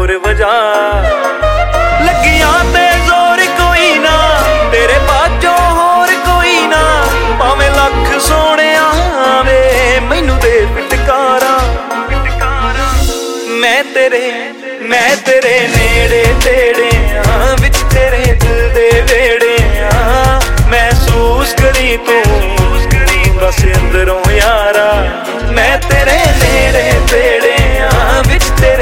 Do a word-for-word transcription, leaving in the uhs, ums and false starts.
ਹੋਰ ਵਜਾ ਲੱਗੀਆਂ ਤੇ ਜ਼ੋਰ ਕੋਈ ਨਾ ਤੇਰੇ ਬਾਝੋਂ ਹੋਰ ਕੋਈ ਨਾ ਭਾਵੇਂ ਲੱਖ ਸੋਹਣਿਆ ਵੇ ਮੈਨੂੰ ਦੇ ਫਿਟਕਾਰਾਂ ਮੈਂ ਤੇਰੇ ਮੈਂ ਤੇਰੇ ਨੇੜੇ ਤੇੜੇ ਆ ਵਿੱਚ ਤੇਰੇ ਦਿਲ ਦੇ ਵੇੜੇ ਆ ਮਹਿਸੂਸ ਕਰੀ ਤੂੰ ਬਸ ਅੰਦਰੋਂ